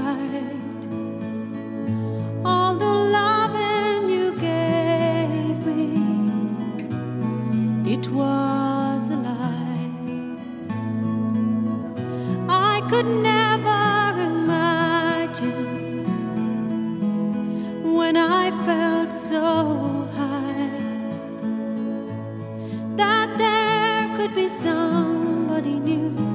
right. All the loving you gave me, it was a lie. I could never imagine when I felt so high that there could be somebody new